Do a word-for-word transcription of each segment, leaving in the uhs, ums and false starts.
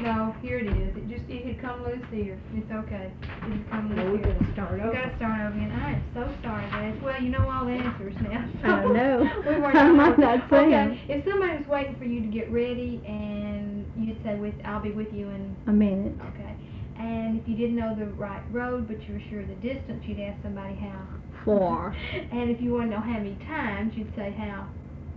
no, here it is. It just, it had come loose here. It's okay. It had come loose Well, we're here. gonna start We over. gotta start over again. I am so sorry, guys. Well, you know all the answers now. So I know. we weren't I on might over- not say 'em. Okay, if somebody was waiting for you to get ready and you'd say, with, I'll be with you in, A minute. okay. And if you didn't know the right road, but you were sure of the distance, you'd ask somebody how. Four. And if you want to know how many times, you'd say how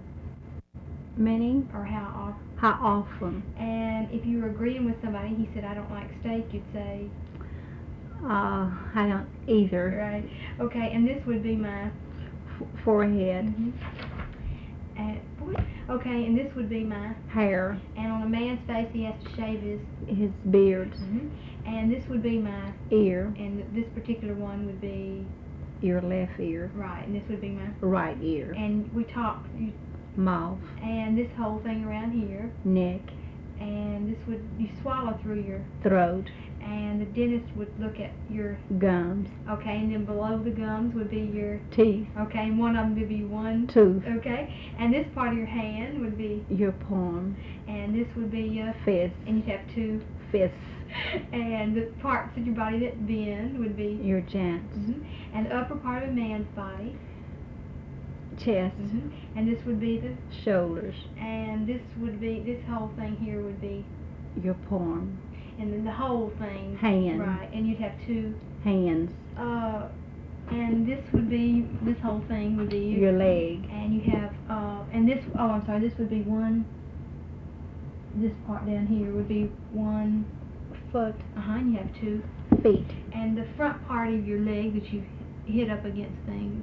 Many? or how often. How often? And if you were agreeing with somebody, he said, I don't like steak, you'd say, Uh, I don't either. right. Okay, and this would be my, F- forehead. mhm. And, okay, and this would be my, Hair. and on a man's face, he has to shave his, His beard. mhm. And this would be my, Ear. and this particular one would be, Your left ear. right, and this would be my, Right ear. and we talk, you, Mouth. and this whole thing around here, Neck. and this would, you swallow through your, Throat. and the dentist would look at your, Gums. okay, and then below the gums would be your, Teeth. okay, and one of them would be one, Tooth. okay, and this part of your hand would be, Your palm. and this would be your, Fist. and you'd have two, Fist. and the parts of your body that bend would be, Your joints. mhm, and the upper part of a man's body, Chest. mhm, and this would be the, Shoulders. and this would be, this whole thing here would be, Your palm. and then the whole thing, Hand. right, and you'd have two, Hands. uh, and this would be, this whole thing would be Your leg. and you have, uh, and this, oh, I'm sorry, this would be one, this part down here would be one, Foot. uh-huh, and you have two, Feet. and the front part of your leg that you hit up against things,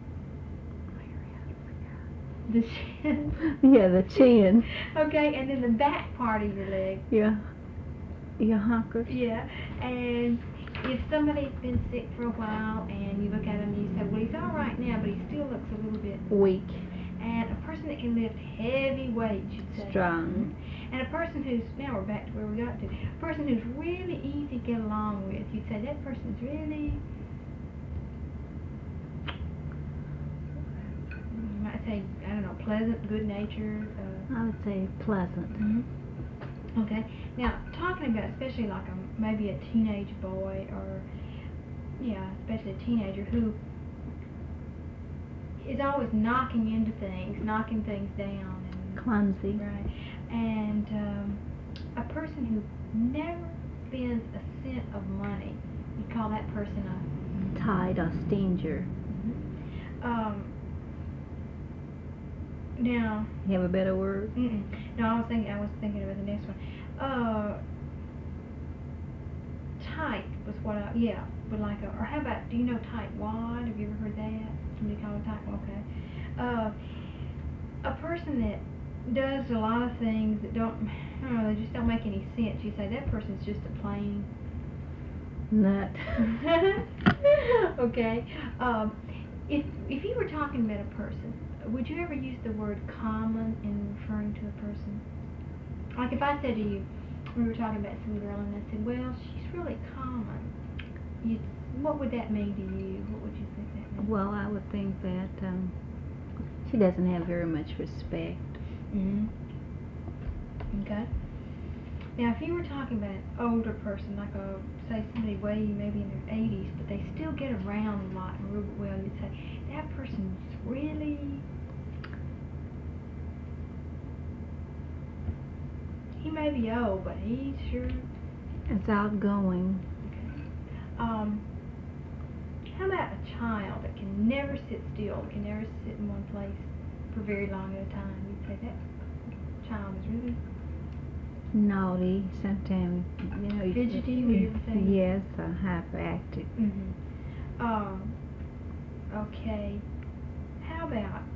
the chin, Yeah, the chin. okay, and then the back part of your leg, Your, your hunkers. yeah, and if somebody's been sick for a while and you look at him and you say, well, he's all right now, but he still looks a little bit, Weak. and a person that can lift heavy weights, you'd say. Strong. And a person who's, now we're back to where we got to, a person who's really easy to get along with, you'd say that person's really, you might say, I don't know, pleasant, good-natured, uh, I would say pleasant. mhm. Okay, now talking about especially like a, maybe a teenage boy or, yeah, especially a teenager who is always knocking into things, knocking things down, and Clumsy. right, and um, a person who never spends a cent of money, you call that person a, Tied or stinger. um, now, You have a better word? mm-mm, no, I was thinking, I was thinking about the next one, uh, tight was what I, yeah, but like a, or how about, do you know tight wad, have you ever heard that, somebody call it tight, okay, uh, a person that does a lot of things that don't, I don't know, they just don't make any sense. You say that person's just a plain Nut. okay. Um, if if you were talking about a person, would you ever use the word common in referring to a person? Like if I said to you, we were talking about some girl, and I said, well, she's really common. You, what would that mean to you? What would you think that meant? Well, I would think that um, she doesn't have very much respect. Mm-hmm. Okay. Now, if you were talking about an older person, like a, say somebody way maybe in their eighties, but they still get around a lot and real well, you'd say, that person's really, he may be old, but he's sure, It's outgoing. okay. Um, how about a child that can never sit still, can never sit in one place for very long at a time? You'd say that child is really Naughty. Sometimes, you know. you- fidgety, would you ever say? Yes, or hyperactive. Mm-hmm. Um, okay. How about